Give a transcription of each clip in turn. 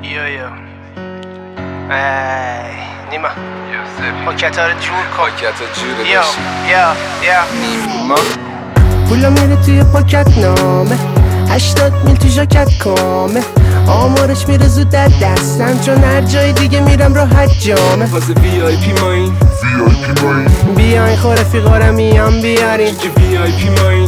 یا نیما پاکتا رو جور کن. پاکتا جوره یا نیما پولا میره توی پاکت نامه 80 میل تو ژاکت کامه آمارش میره زود در دستم چون هر جای دیگه میرم راحت جامه واسه VIP ماین بیاین خور رفیقارم میام بیارین VIP ماین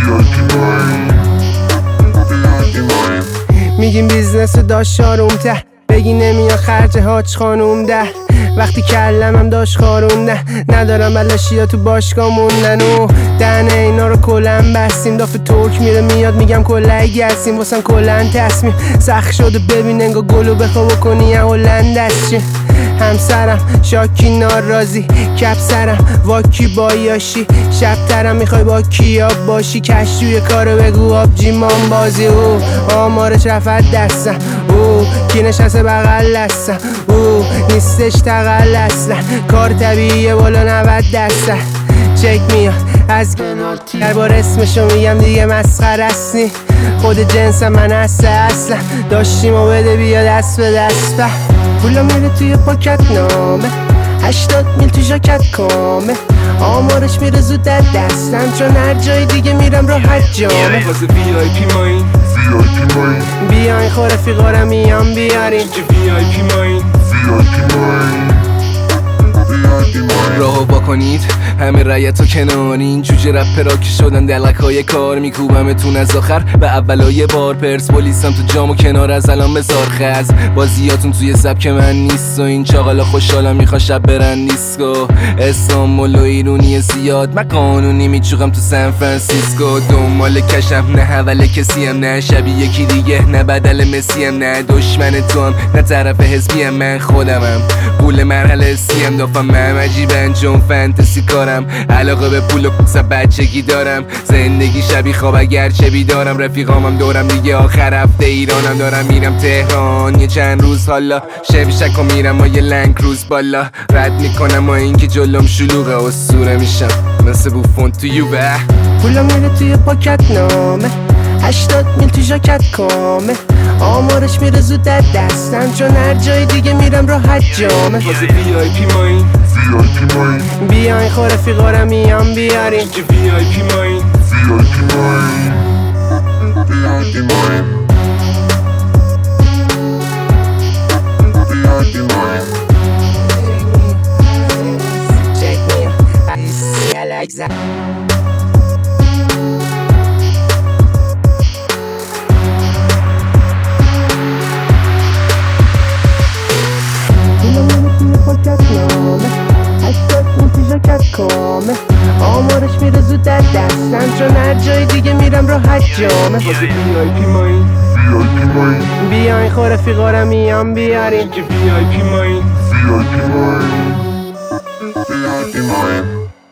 میگیم بیزنس داشت شاروم ته بگی نمیاد خرج حاج خانوم ده وقتی کلمم داشت خارونده ندارم بلشیا تو باشگاه موندن و دهنه اینا رو کلن بستیم دافه ترک میره میاد میگم کلهی گستیم واسم کلن تصمیم سخت شده ببین انگا گلو بخوا بکنی یه هلند است چه همسرم شاکی ناراضی کپ سرم واکی بایاشی شب ترم میخوای با کیا باشی کش توی کارو بگو آبجی مان بازی او آمارش رفت دستم او کی نشسته بغل دستم او نیستش تقل اصلا کار طبیعیه بالا 90 درصد چک میاد از در بار اسمشو میگم دیگه مسخره اسنی خود جنسم من اصلا داشتیم و بده بیا دست به دست پولا میره توی پاکت نامه 80 میل تو ژاکت کامه آمارش میره زود در دستم چون هر جای دیگه میرم راحت جامه واسه VIP ماین بیاین خور رفیقارم میام بیارین VIP ماین راهو با کنید همه رایتو کنارین جوجه رپرا که شدن دلقای کار میکوبمتون از آخر به اولای بار پرسپولیسم تو جام و کنار از الان بزار خز بازیاتون توی سبک من نیست و این چاقالا خوشحالم میخوا شب برن دیسکو استانبول و ایرونی زیاد من قانونی میچوقم تو سن فرانسیسکو دنبال کشم نه حول کسیم نه شبیه یکی دیگه نه بدل مسیم نه دشمن تو هم نه طرف حزبیم من خودمم پول مرحله سیم دافم من عجیبن چون فانتزی کارم علاقه به پول و کوسه بچگی دارم زندگی شبیه خواب اگرچه بیدارم رفیقامم دورم دیگه آخر هفته ایرانم دارم میرم تهران یه چند روز حالا شب و میرم و یه لنگ روز بالا رد میکنم و اینکه جلوم شلوغه اسطوره میشم مثل بوفون تو یووه پولا میره توی پاکت نامه 80 میل تو ژاکت کامه آمارش میره زود در دستم چون هر جای دیگه میرم راحت جامه واسه VIP ماین بیاین خور رفیقارم میام بیارین VIP ماین Check me out, I see I like that. آمارش میره زود در دستم چون هر جای دیگه میرم راحت جامه واسه VIP ماین بیاین خور رفیقارم میام بیارین VIP ماین